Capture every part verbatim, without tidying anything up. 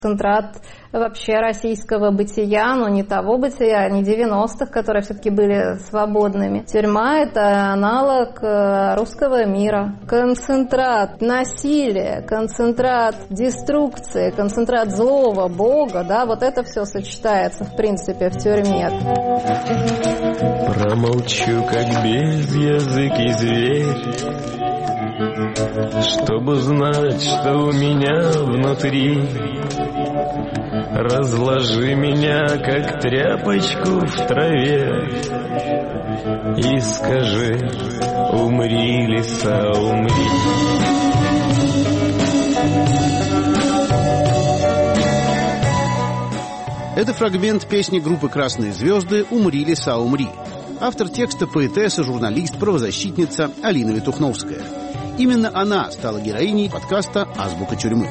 Концентрат вообще российского бытия, но не того бытия, не девяностых, которые все-таки были свободными. Тюрьма – это аналог русского мира. Концентрат насилия, концентрат деструкции, концентрат злого Бога, да, вот это все сочетается, в принципе, в тюрьме. Промолчу, как безязыкий зверь, чтобы знать, что у меня внутри. Разложи меня, как тряпочку в траве, и скажи: умри, лиса, умри. Это фрагмент песни группы «Красные звезды» «Умри, лиса, умри». Автор текста — поэтесса, журналист, правозащитница Алина Ветухновская. Именно она стала героиней подкаста «Азбука тюрьмы».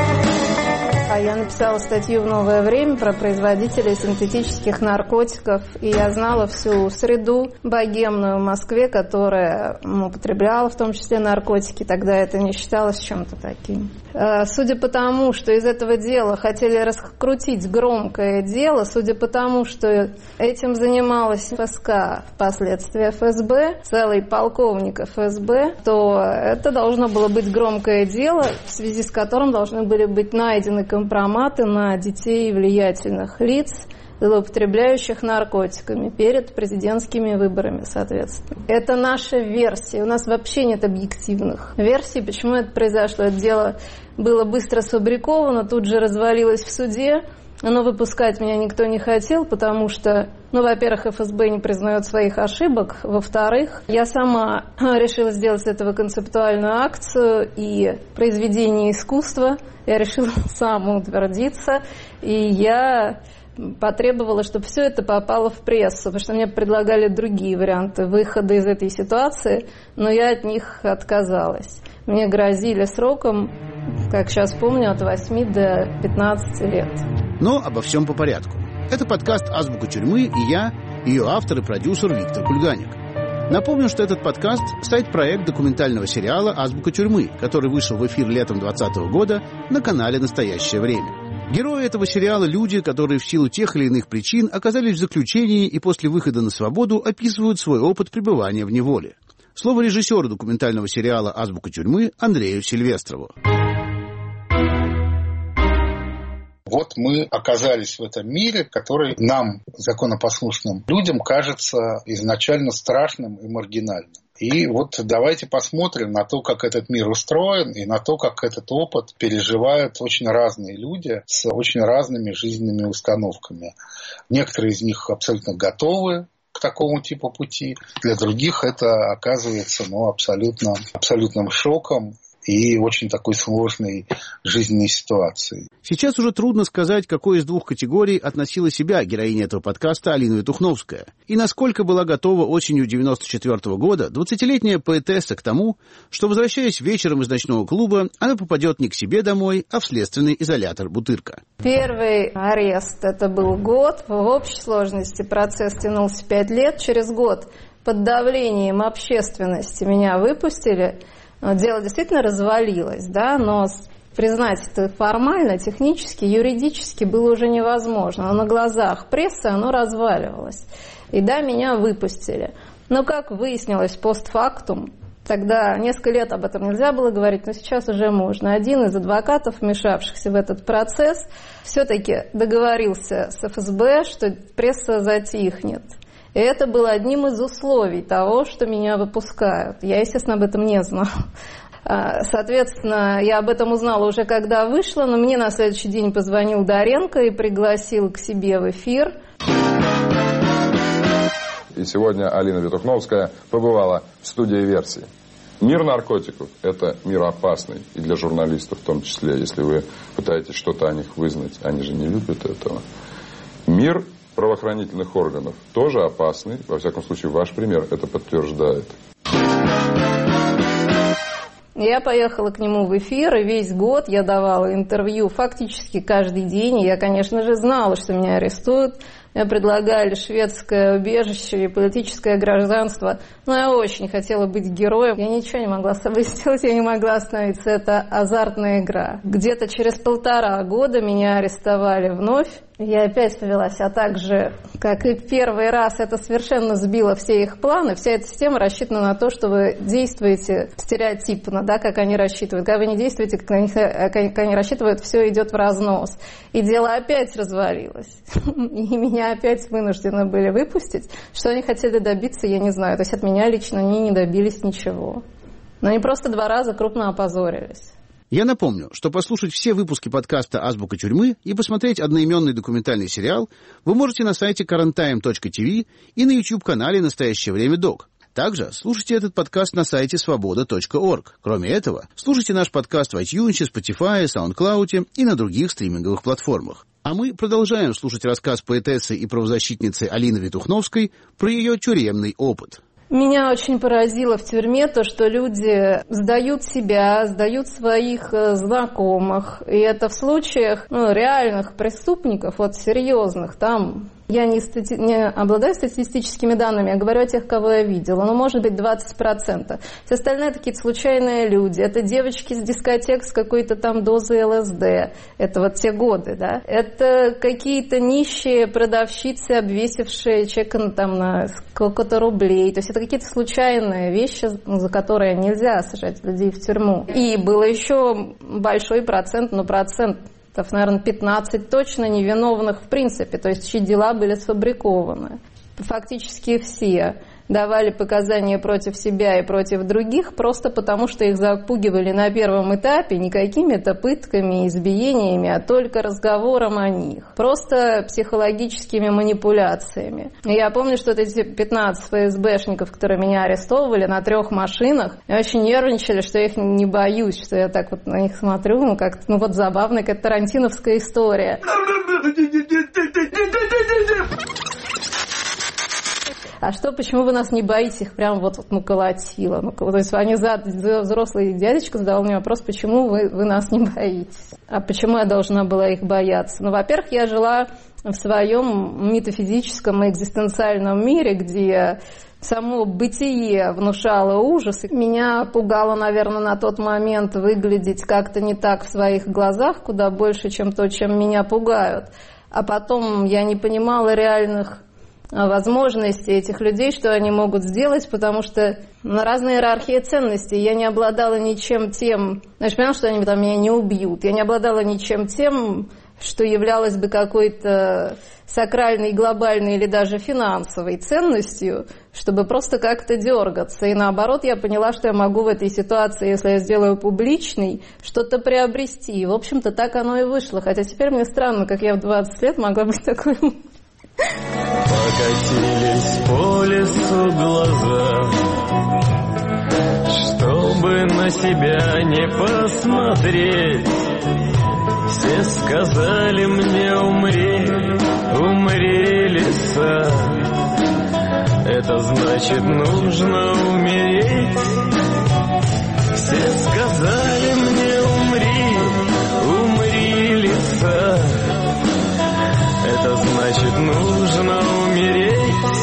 Я написала статью в «Новое время» про производителей синтетических наркотиков, и я знала всю среду богемную в Москве, которая употребляла в том числе наркотики. Тогда это не считалось чем-то таким. Судя по тому, что из этого дела хотели раскрутить громкое дело, судя по тому, что этим занималась ФСК, впоследствии эф эс бэ, целый полковник эф эс бэ, то это должно было быть громкое дело, в связи с которым должны были быть найдены компроматы на детей влиятельных лиц, злоупотребляющих наркотиками перед президентскими выборами, соответственно. Это наша версия. У нас вообще нет объективных версий, почему это произошло. Это дело было быстро сфабриковано, тут же развалилось в суде. Но выпускать меня никто не хотел, потому что, ну, во-первых, эф эс бэ не признает своих ошибок, во-вторых, я сама решила сделать с этого концептуальную акцию и произведение искусства. Я решила самоутвердиться, и я потребовала, чтобы все это попало в прессу, потому что мне предлагали другие варианты выхода из этой ситуации, но я от них отказалась. Мне грозили сроком, как сейчас помню, от восьми до пятнадцати лет. Но обо всем по порядку. Это подкаст «Азбука тюрьмы» и я, ее автор и продюсер Виктор Кульганик. Напомню, что этот подкаст – сайт-проект документального сериала «Азбука тюрьмы», который вышел в эфир летом двадцатого года на канале «Настоящее время». Герои этого сериала – люди, которые в силу тех или иных причин оказались в заключении и после выхода на свободу описывают свой опыт пребывания в неволе. Слово режиссеру документального сериала «Азбука тюрьмы» Андрею Сильвестрову. Вот мы оказались в этом мире, который нам, законопослушным людям, кажется изначально страшным и маргинальным. И вот давайте посмотрим на то, как этот мир устроен, и на то, как этот опыт переживают очень разные люди с очень разными жизненными установками. Некоторые из них абсолютно готовы к такому типу пути, для других это оказывается ну, абсолютно, абсолютным шоком и очень такой сложной жизненной ситуацией. Сейчас уже трудно сказать, к какой из двух категорий относила себя героиня этого подкаста Алина Ветухновская, и насколько была готова осенью девяносто четвёртого года двадцатилетняя поэтесса к тому, что, возвращаясь вечером из ночного клуба, она попадет не к себе домой, а в следственный изолятор Бутырка. Первый арест — это был год, в общей сложности процесс тянулся пять лет, через год под давлением общественности меня выпустили. Дело действительно развалилось, да, но признать это формально, технически, юридически было уже невозможно. Но на глазах прессы оно разваливалось. И да, меня выпустили. Но, как выяснилось постфактум, тогда несколько лет об этом нельзя было говорить, но сейчас уже можно. Один из адвокатов, вмешавшихся в этот процесс, все-таки договорился с эф эс бэ, что пресса затихнет. И это было одним из условий того, что меня выпускают. Я, естественно, об этом не знала. Соответственно, я об этом узнала уже когда вышла, но мне на следующий день позвонил Доренко и пригласил к себе в эфир. И сегодня Алина Ветухновская побывала в студии «Версии». Мир наркотиков – это мир опасный, и для журналистов в том числе, если вы пытаетесь что-то о них вызнать, они же не любят этого. Мир правоохранительных органов тоже опасный. Во всяком случае, ваш пример это подтверждает. Я поехала к нему в эфир, и весь год я давала интервью фактически каждый день. И я, конечно же, знала, что меня арестуют, Мне предлагали шведское убежище и политическое гражданство. Но я очень хотела быть героем. Я ничего не могла с собой сделать, я не могла остановиться. Это азартная игра. Где-то через полтора года меня арестовали вновь. Я опять повелась, а также, как и первый раз, это совершенно сбило все их планы. Вся эта система рассчитана на то, что вы действуете стереотипно, да, как они рассчитывают. Когда вы не действуете, как они, как они рассчитывают, все идет в разнос. И дело опять развалилось. И меня опять вынуждены были выпустить. Что они хотели добиться, я не знаю. То есть от меня лично они не добились ничего. Но они просто два раза крупно опозорились. Я напомню, что послушать все выпуски подкаста «Азбука тюрьмы» и посмотреть одноименный документальный сериал вы можете на сайте карантайм точка ти ви и на YouTube-канале «Настоящее время док». Также слушайте этот подкаст на сайте свобода точка орг. Кроме этого, слушайте наш подкаст в iTunes, Spotify, SoundCloud и на других стриминговых платформах. А мы продолжаем слушать рассказ поэтессы и правозащитницы Алины Витухновской про ее тюремный опыт. Меня очень поразило в тюрьме то, что люди сдают себя, сдают своих знакомых. И это в случаях ну, реальных преступников, вот серьезных, там... Я не, стати... не обладаю статистическими данными, я говорю о тех, кого я видела. Но может быть двадцать процентов. Все остальные какие-то случайные люди. Это девочки с дискотек с какой-то там дозой эл эс дэ. Это вот те годы, да. Это какие-то нищие продавщицы, обвесившие чек там на сколько-то рублей. То есть это какие-то случайные вещи, за которые нельзя сажать людей в тюрьму. И было еще большой процент, ну процент... наверное, пятнадцать точно невиновных в принципе, то есть чьи дела были сфабрикованы. Фактически все давали показания против себя и против других просто потому, что их запугивали на первом этапе не какими-то пытками и избиениями, а только разговором о них. Просто психологическими манипуляциями. И я помню, что вот эти пятнадцать эф эс бэшников, которые меня арестовывали на трех машинах, очень нервничали, что я их не боюсь, что я так вот на них смотрю, ну как ну вот забавная какая-то тарантиновская история. А что, почему вы нас не боитесь? Их прям вот, ну, колотило. Ну, то есть они за, за взрослый дядечка задал мне вопрос, почему вы, вы нас не боитесь? А почему я должна была их бояться? Ну, во-первых, я жила в своем метафизическом и экзистенциальном мире, где само бытие внушало ужас. Меня пугало, наверное, на тот момент выглядеть как-то не так в своих глазах, куда больше, чем то, чем меня пугают. А потом я не понимала реальных возможности этих людей, что они могут сделать, потому что на разной иерархии ценностей я не обладала ничем тем, знаешь, понимаешь, что они там меня не убьют, я не обладала ничем тем, что являлось бы какой-то сакральной, глобальной или даже финансовой ценностью, чтобы просто как-то дергаться. И наоборот, я поняла, что я могу в этой ситуации, если я сделаю публичной, что-то приобрести. И, в общем-то, так оно и вышло. Хотя теперь мне странно, как я в двадцать лет могла быть такой... Покатились по лесу глаза, чтобы на себя не посмотреть. Все сказали мне умри, умри, лиса. Это значит нужно умереть. Все сказали мне умри, умри, лиса. Это значит нужно умереть.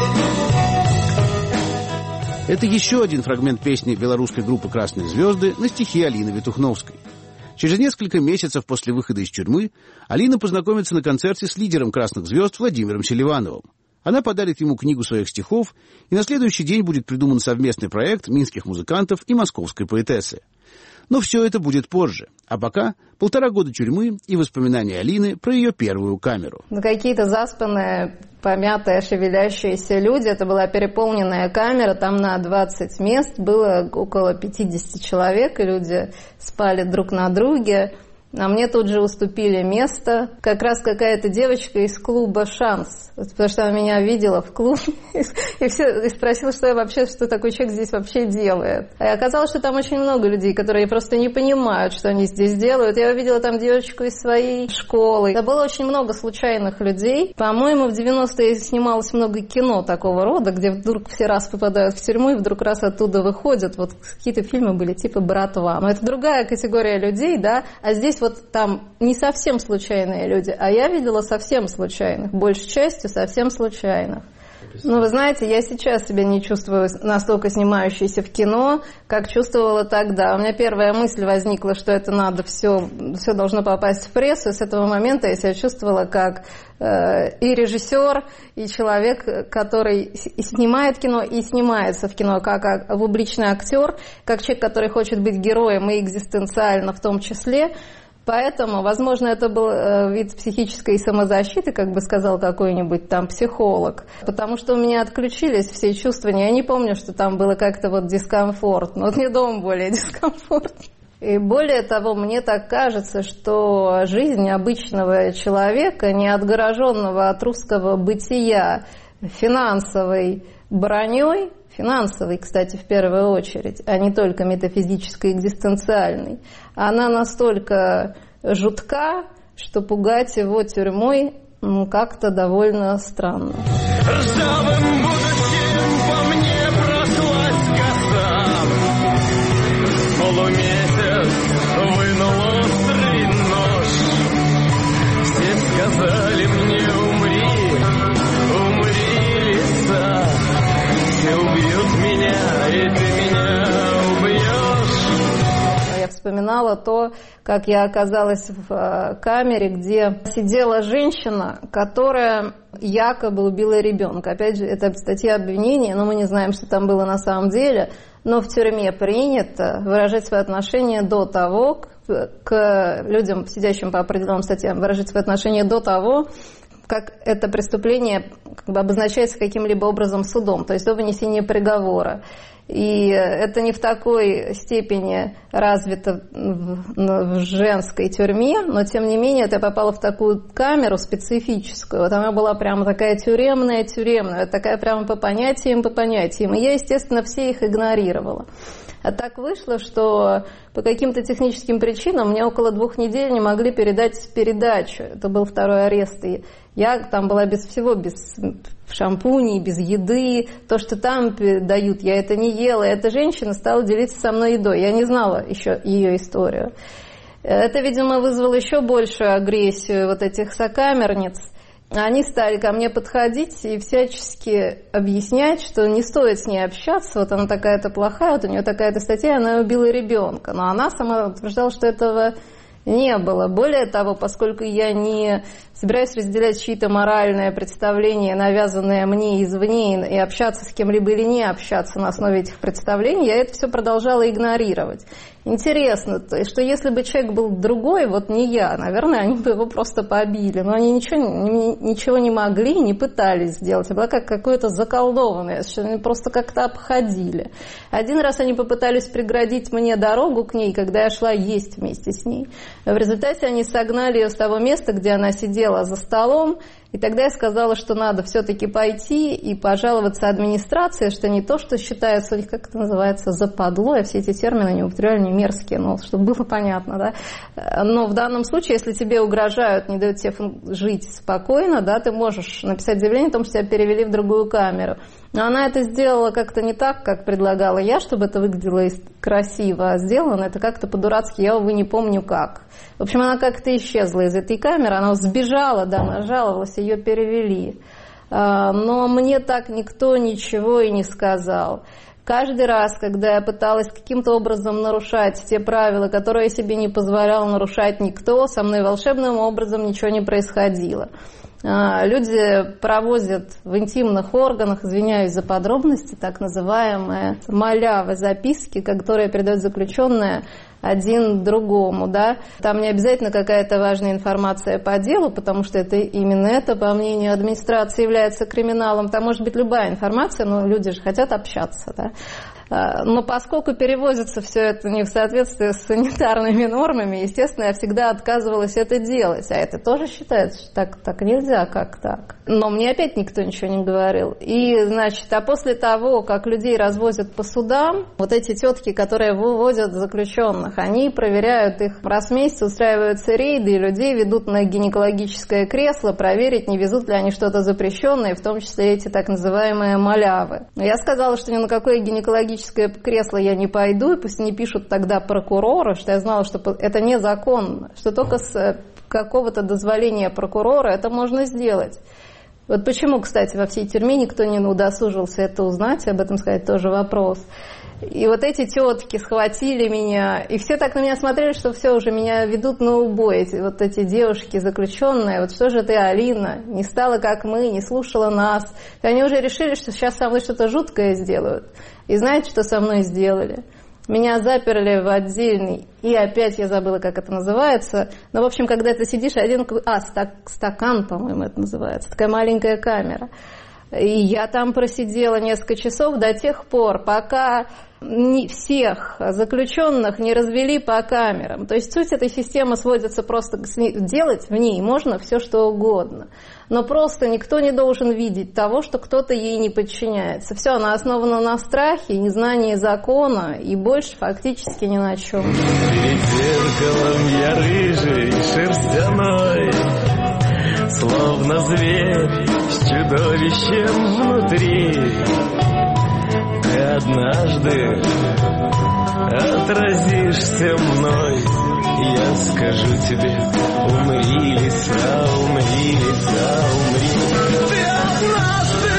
Это еще один фрагмент песни белорусской группы «Красные звезды» на стихи Алины Витухновской. Через несколько месяцев после выхода из тюрьмы Алина познакомится на концерте с лидером «Красных звезд» Владимиром Селивановым. Она подарит ему книгу своих стихов, и на следующий день будет придуман совместный проект минских музыкантов и московской поэтессы. Но все это будет позже. А пока полтора года тюрьмы и воспоминания Алины про ее первую камеру. Ну, какие-то заспанные, помятые, шевелящиеся люди. Это была переполненная камера, там на двадцать мест было около пятьдесят человек, и люди спали друг на друге. А мне тут же уступили место. Как раз какая-то девочка из клуба «Шанс», потому что она меня видела в клубе и, все, и спросила, что я вообще, что такой человек здесь вообще делает. И оказалось, что там очень много людей, которые просто не понимают, что они здесь делают. Я увидела там девочку из своей школы. Это было очень много случайных людей. По-моему, в девяностые снималось много кино такого рода, где вдруг все раз попадают в тюрьму и вдруг раз оттуда выходят. Вот какие-то фильмы были типа «Братва». Но это другая категория людей, да, а здесь есть вот там не совсем случайные люди, а я видела совсем случайных, большей частью совсем случайных. Ну, вы знаете, я сейчас себя не чувствую настолько снимающейся в кино, как чувствовала тогда. У меня первая мысль возникла, что это надо все, все должно попасть в прессу, и с этого момента я себя чувствовала как э, и режиссер, и человек, который и снимает кино, и снимается в кино, как, как публичный актер, как человек, который хочет быть героем и экзистенциально в том числе. Поэтому, возможно, это был вид психической самозащиты, как бы сказал какой-нибудь там психолог, потому что у меня отключились все чувствования. Я не помню, что там было как-то вот дискомфортно. Вот мне дома более дискомфортно. И более того, мне так кажется, что жизнь обычного человека, не отгороженного от русского бытия финансовой броней, финансовой, кстати, в первую очередь, а не только метафизической, экзистенциальной, она настолько жутка, что пугать его тюрьмой ну, как-то довольно странно. Ржавым будущим по мне прошлась коса. Полумесяц вынул острый нож. Все сказали мне умри, умри, лиса. Все убьют меня, и ты меня убьешь. Я вспоминала то, как я оказалась в камере, где сидела женщина, которая якобы убила ребенка. Опять же, это статья обвинения, но мы не знаем, что там было на самом деле. Но в тюрьме принято выражать свои отношения до того, к, к людям, сидящим по определенным статьям, выражать свои отношения до того, как это преступление как бы обозначается каким-либо образом судом, то есть до вынесения приговора. И это не в такой степени развито в, в женской тюрьме, но тем не менее я попала в такую камеру специфическую. Вот она была прямо такая тюремная, тюремная, такая прямо по понятиям, по понятиям. И я, естественно, все их игнорировала. А так вышло, что по каким-то техническим причинам мне около двух недель не могли передать передачу. Это был второй арест. И я там была без всего, без шампуней, без еды. То, что там дают, я это не ела. И эта женщина стала делиться со мной едой. Я не знала еще ее историю. Это, видимо, вызвало еще большую агрессию вот этих сокамерниц. Они стали ко мне подходить и всячески объяснять, что не стоит с ней общаться, вот она такая-то плохая, вот у нее такая-то статья, она убила ребенка. Но она сама утверждала, что этого не было. Более того, поскольку я не собираюсь разделять чьи-то моральные представления, навязанные мне извне, и общаться с кем-либо или не общаться на основе этих представлений, я это все продолжала игнорировать. Интересно, что если бы человек был другой, вот не я, наверное, они бы его просто побили. Но они ничего, ничего не могли, не пытались сделать. Это было как какое-то заколдованное, они просто как-то обходили. Один раз они попытались преградить мне дорогу к ней, когда я шла есть вместе с ней. В результате они согнали ее с того места, где она сидела за столом, и тогда я сказала, что надо все-таки пойти и пожаловаться администрации, что не то, что считается у них, как это называется, западло, я все эти термины не употребляю, не мерзкие, но чтобы было понятно, да. Но в данном случае, если тебе угрожают, не дают тебе жить спокойно, да, ты можешь написать заявление о том, что тебя перевели в другую камеру. Но она это сделала как-то не так, как предлагала я, чтобы это выглядело красиво, а сделано это как-то по-дурацки, я, увы, не помню как. В общем, она как-то исчезла из этой камеры, она сбежала, да, она жаловалась, ее перевели. Но мне так никто ничего и не сказал. Каждый раз, когда я пыталась каким-то образом нарушать те правила, которые я себе не позволяла нарушать никто, со мной волшебным образом ничего не происходило. Люди проводят в интимных органах, извиняюсь за подробности, так называемые малявы записки, которые передают заключенные один другому, да. Там не обязательно какая-то важная информация по делу, потому что это именно это, по мнению администрации, является криминалом. Там может быть любая информация, но люди же хотят общаться, да. Но поскольку перевозится все это не в соответствии с санитарными нормами, естественно, я всегда отказывалась это делать. А это тоже считается, что так, так нельзя, как так. Но мне опять никто ничего не говорил. И, значит, а после того, как людей развозят по судам, вот эти тетки, которые выводят заключенных, заключенных. Они проверяют их раз в месяц, устраиваются рейды, и людей ведут на гинекологическое кресло, проверить, не везут ли они что-то запрещенное, в том числе эти так называемые малявы. Я сказала, что ни на какое гинекологическое кресло я не пойду, и пусть не пишут тогда прокуроры, что я знала, что это незаконно, что только с какого-то дозволения прокурора это можно сделать. Вот почему, кстати, во всей тюрьме никто не удосужился это узнать, об этом сказать тоже вопрос. И вот эти тетки схватили меня, и все так на меня смотрели, что все, уже меня ведут на убой, эти, вот эти девушки заключенные, вот что же ты, Алина, не стала как мы, не слушала нас. И они уже решили, что сейчас со мной что-то жуткое сделают. И знаете, что со мной сделали? Меня заперли в отдельный, и опять я забыла, как это называется. Но, в общем, когда ты сидишь, один... А, стак, стакан, по-моему, это называется. Такая маленькая камера. И я там просидела несколько часов до тех пор, пока не всех заключенных не развели по камерам. То есть суть этой системы сводится просто делать в ней можно все, что угодно. Но просто никто не должен видеть того, что кто-то ей не подчиняется. Все, она основана на страхе, незнании закона и больше фактически ни на чем. Перед зеркалом я рыжий, шерстяной, словно зверь с чудовищем внутри. Ты однажды отразишься мной, я скажу тебе: умри, лиса, умри, лиса, умри. Ты однажды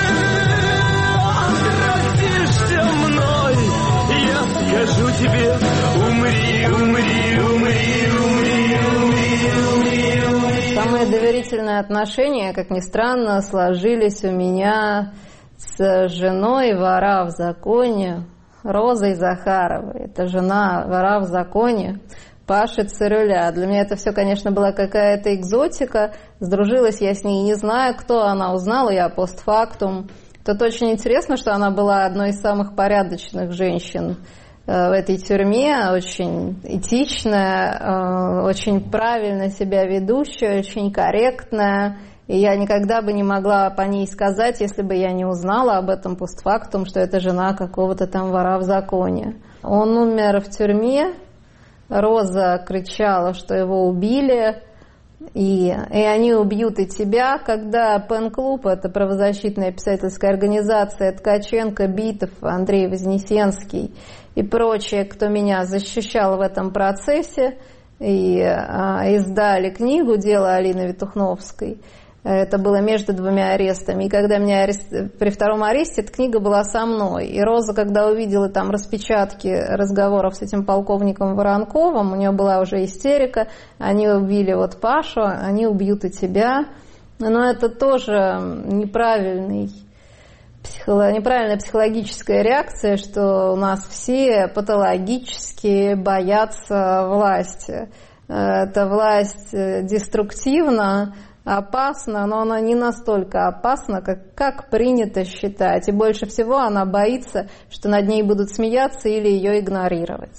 отразишься мной, я скажу тебе: умри, умри, умри, умри, умри, умри, умри. Самые доверительные отношения, как ни странно, сложились у меня с женой вора в законе Розой Захаровой. Это жена вора в законе Паши Цирюля. Для меня это все, конечно, была какая-то экзотика. Сдружилась я с ней, не знаю, кто она, узнала я постфактум. Тут очень интересно, что она была одной из самых порядочных женщин в этой тюрьме, очень этичная, очень правильно себя ведущая, очень корректная. И я никогда бы не могла по ней сказать, если бы я не узнала об этом постфактум, что это жена какого-то там вора в законе. Он умер в тюрьме, Роза кричала, что его убили, и, и они убьют и тебя. Когда Пен-клуб, это правозащитная писательская организация, Ткаченко, Битов, Андрей Вознесенский и прочие, кто меня защищал в этом процессе, и а, издали книгу «Дело Алины Витухновской». Это было между двумя арестами. И когда меня арест... при втором аресте эта книга была со мной. И Роза, когда увидела там распечатки разговоров с этим полковником Воронковым, у нее была уже истерика. Они убили вот Пашу, они убьют и тебя. Но это тоже неправильный, психолог... неправильная психологическая реакция, что у нас все патологически боятся власти. Эта власть деструктивна, опасна, но она не настолько опасна, как, как принято считать. И больше всего она боится, что над ней будут смеяться или ее игнорировать.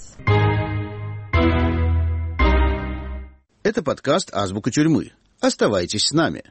Это подкаст «Азбука тюрьмы». Оставайтесь с нами.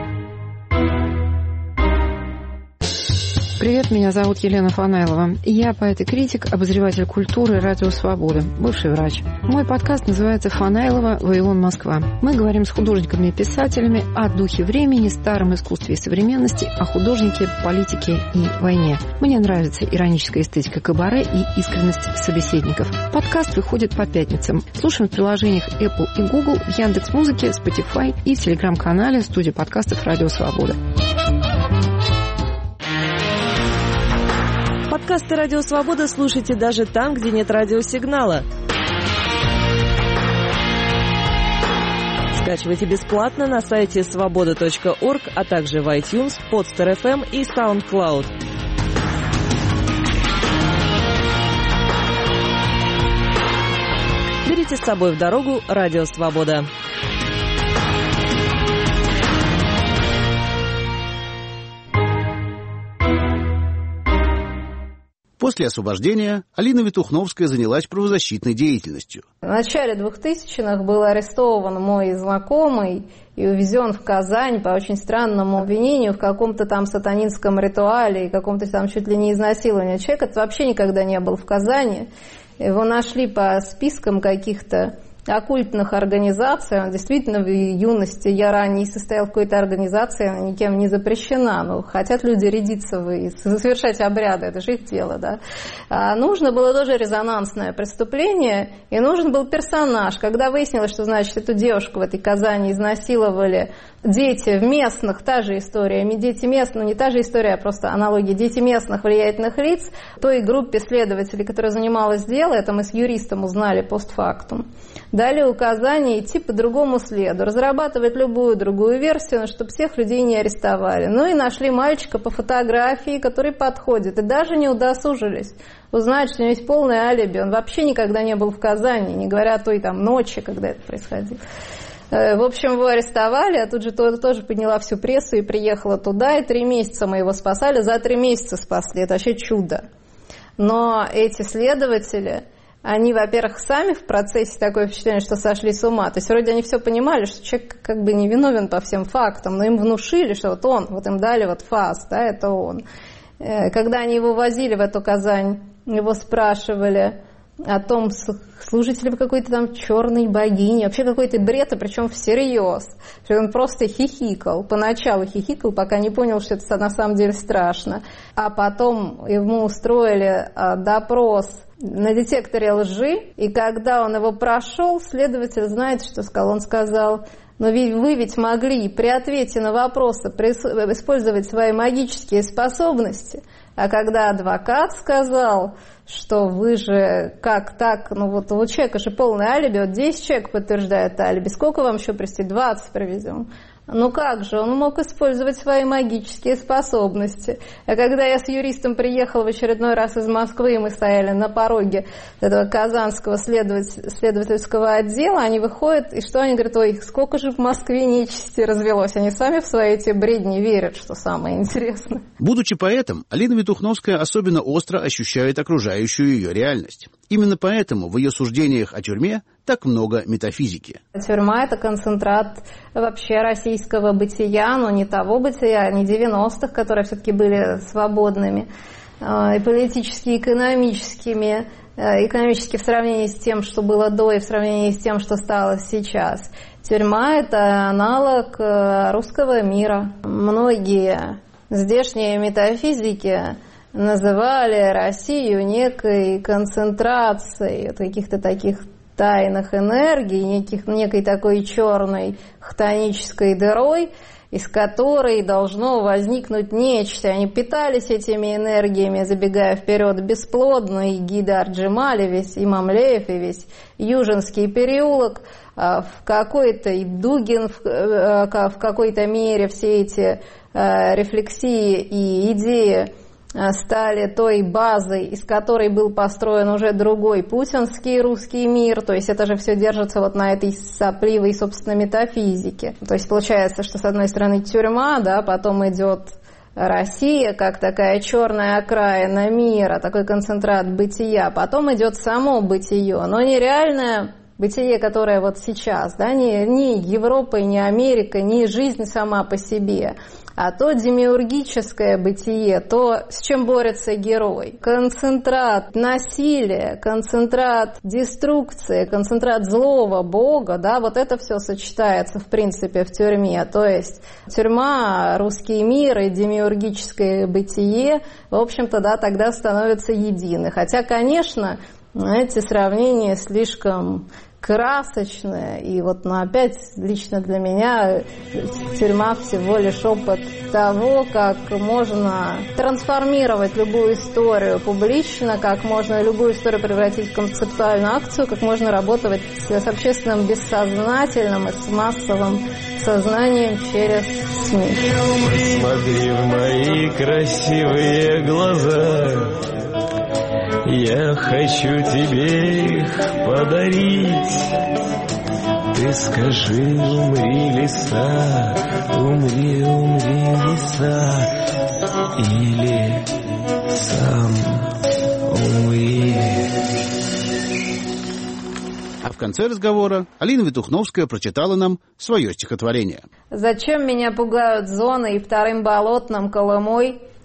Привет, меня зовут Елена Фанайлова. Я поэт и критик, обозреватель культуры «Радио Свобода», бывший врач. Мой подкаст называется «Фанайлова. Вавилон. Москва». Мы говорим с художниками и писателями о духе времени, старом искусстве и современности, о художнике, политике и войне. Мне нравится ироническая эстетика кабаре и искренность собеседников. Подкаст выходит по пятницам. Слушаем в приложениях Apple и Google, в Яндекс.Музыке, Spotify и в телеграм-канале студии подкастов «Радио Свобода». Подкасты «Радио Свобода» слушайте даже там, где нет радиосигнала. Скачивайте бесплатно на сайте свобода точка орг, а также в iTunes, Podster эф эм и SoundCloud. Берите с собой в дорогу «Радио Свобода». После освобождения Алина Витухновская занялась правозащитной деятельностью. В начале двухтысячных был арестован мой знакомый и увезен в Казань по очень странному обвинению в каком-то там сатанинском ритуале и каком-то там чуть ли не изнасиловании. Человек этот вообще никогда не был в Казани. Его нашли по спискам каких-то оккультных организаций. Он действительно в юности, я ранее состоял в какой-то организации, она никем не запрещена, но хотят люди рядиться и совершать обряды, это же их дело, да. А нужно было тоже резонансное преступление, и нужен был персонаж. Когда выяснилось, что, значит, эту девушку в этой Казани изнасиловали дети в местных, та же история, дети местных, ну не та же история, а просто аналогия, дети местных влиятельных лиц, той группе следователей, которая занималась делом, это мы с юристом узнали постфактум, дали указание идти по другому следу, разрабатывать любую другую версию, чтобы всех людей не арестовали. Ну и нашли мальчика по фотографии, который подходит, и даже не удосужились узнать, что у него есть полное алиби. Он вообще никогда не был в Казани, не говоря о той там ночи, когда это происходило. В общем, его арестовали, а тут же тоже подняла всю прессу и приехала туда, и три месяца мы его спасали, за три месяца спасли, это вообще чудо. Но эти следователи, они, во-первых, сами в процессе такое впечатление, что сошли с ума. То есть вроде они все понимали, что человек как бы не виновен по всем фактам, но им внушили, что вот он, вот им дали вот фас, да, это он. Когда они его возили в эту Казань, его спрашивали о том, служите ли вы какой-то там черной богине, вообще какой-то бред, и причем всерьез. Он просто хихикал, поначалу хихикал, пока не понял, что это на самом деле страшно. А потом ему устроили допрос на детекторе лжи, и когда он его прошел, следователь, знаете, что сказал? Он сказал: но вы ведь могли при ответе на вопросы использовать свои магические способности. А когда адвокат сказал, что вы же как так, ну вот у человека же полное алиби, вот десять человек подтверждает алиби, сколько вам еще привезти? двадцать привезем. Ну как же, он мог использовать свои магические способности. А когда я с юристом приехала в очередной раз из Москвы, и мы стояли на пороге этого казанского следователь, следовательского отдела, они выходят, и что они говорят: ой, сколько же в Москве нечисти развелось. Они сами в свои эти бредни верят, что самое интересное. Будучи поэтом, Алина Витухновская особенно остро ощущает окружающую ее реальность. Именно поэтому в ее суждениях о тюрьме так много метафизики. Тюрьма – это концентрат вообще российского бытия, но не того бытия, не девяностых, которые все-таки были свободными, и политически, и экономическими, экономически в сравнении с тем, что было до, и в сравнении с тем, что стало сейчас. Тюрьма – это аналог русского мира. Многие здешние метафизики называли Россию некой концентрацией каких-то таких тайных энергий, неких, некой такой черной хтонической дырой, из которой должно возникнуть нечто. Они питались этими энергиями, забегая вперед, бесплодно, и Гидар Джемали, весь Имам Леев, и весь Южинский переулок, в какой-то и Дугин в какой-то мере, все эти рефлексии и идеи стали той базой, из которой был построен уже другой путинский русский мир. То есть это же все держится вот на этой сопливой, собственно, метафизике. То есть получается, что с одной стороны тюрьма, да, потом идет Россия, как такая черная окраина мира, такой концентрат бытия, потом идет само бытие, но нереальное бытие, которое вот сейчас, да, не, не Европа, не Америка, не жизнь сама по себе, а то демиургическое бытие, то, с чем борется герой. Концентрат насилия, концентрат деструкции, концентрат злого бога, да, вот это все сочетается, в принципе, в тюрьме. То есть тюрьма, русский мир и демиургическое бытие, в общем-то, да, тогда становятся едины. Хотя, конечно, эти сравнения слишком красочная, и вот, ну, опять лично для меня тюрьма всего лишь опыт того, как можно трансформировать любую историю публично, как можно любую историю превратить в концептуальную акцию, как можно работать с, с общественным бессознательным и с массовым сознанием через СМИ. Смотри в мои красивые глаза, я хочу тебе их подарить. Ты скажи, умри, лиса, умри, умри, лиса, или сам умри. А в конце разговора Алина Витухновская прочитала нам свое стихотворение. «Зачем меня пугают зоны и вторым болотным Колымой?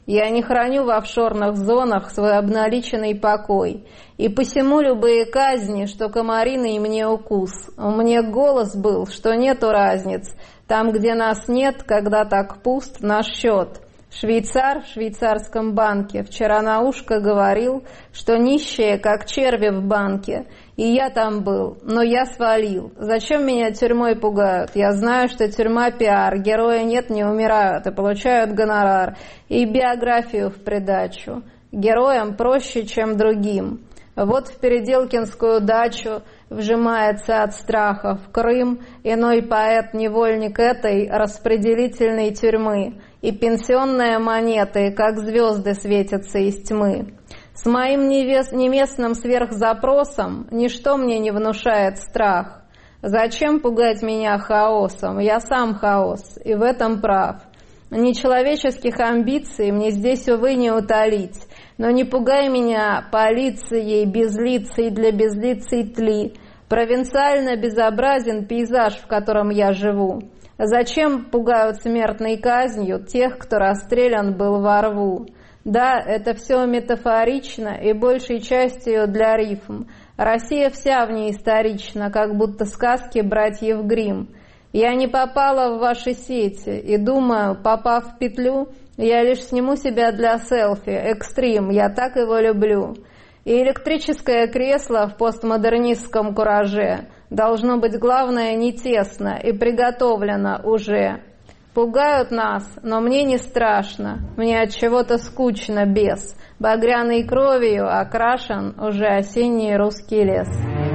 Я не храню в офшорных зонах свой обналиченный покой. И посему любые казни, что комариный мне укус. Мне голос был, что нету разниц. Там, где нас нет, когда так пуст наш счет. Швейцар в швейцарском банке вчера на ушко говорил, что нищие, как черви в банке. И я там был, но я свалил. Зачем меня тюрьмой пугают? Я знаю, что тюрьма пиар, герои нет, не умирают и получают гонорар. И биографию в придачу. Героям проще, чем другим. Вот в Переделкинскую дачу вжимается от страха в Крым иной поэт-невольник этой распределительной тюрьмы. И пенсионные монеты, как звезды, светятся из тьмы. С моим неместным сверхзапросом ничто мне не внушает страх. Зачем пугать меня хаосом? Я сам хаос, и в этом прав. Нечеловеческих амбиций мне здесь, увы, не утолить. Но не пугай меня полицией, безлицей для безлицей тли. Провинциально безобразен пейзаж, в котором я живу. Зачем пугают смертной казнью тех, кто расстрелян был во рву? Да, это все метафорично и большей частью для рифм. Россия вся в ней исторична, как будто сказки братьев Гримм. Я не попала в ваши сети и думаю, попав в петлю, я лишь сниму себя для селфи, экстрим, я так его люблю. И электрическое кресло в постмодернистском кураже должно быть, главное, не тесно и приготовлено уже. Пугают нас, но мне не страшно, мне от чего-то скучно без. Багряной кровью окрашен уже осенний русский лес.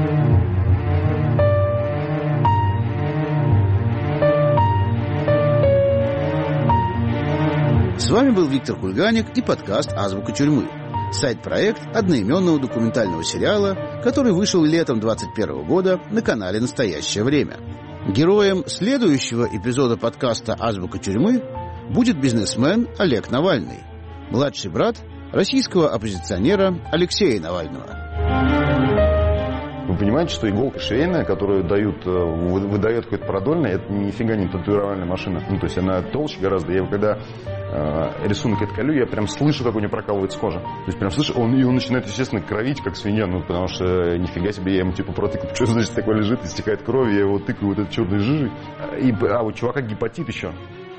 С вами был Виктор Кульганик и подкаст «Азбука тюрьмы». Сайт-проект одноименного документального сериала, который вышел летом двадцать первого года на канале «Настоящее время». Героем следующего эпизода подкаста «Азбука тюрьмы» будет бизнесмен Олег Навальный, младший брат российского оппозиционера Алексея Навального. Вы понимаете, что иголка швейная, которую дают, выдает какой-то продольный, это нифига не татуировальная машина. Ну, то есть она толще гораздо. Я когда э, рисунок отколю, я прям слышу, как у него прокалывается кожа. То есть прям слышу, он, и он начинает, естественно, кровить, как свинья. Ну, потому что нифига себе, я ему типа протыкаю, что значит такое лежит, истекает кровь, я его тыкаю вот этой черной жижей. И, а у чувака гепатит еще.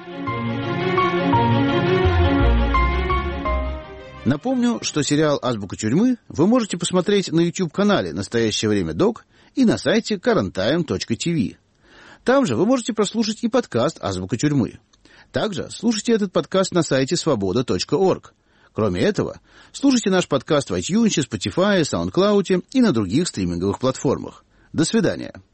Напомню, что сериал «Азбука тюрьмы» вы можете посмотреть на YouTube-канале «Настоящее время Док» и на сайте карантайм точка ти ви. Там же вы можете прослушать и подкаст «Азбука тюрьмы». Также слушайте этот подкаст на сайте свобода точка орг. Кроме этого, слушайте наш подкаст в iTunes, Spotify, SoundCloud и на других стриминговых платформах. До свидания.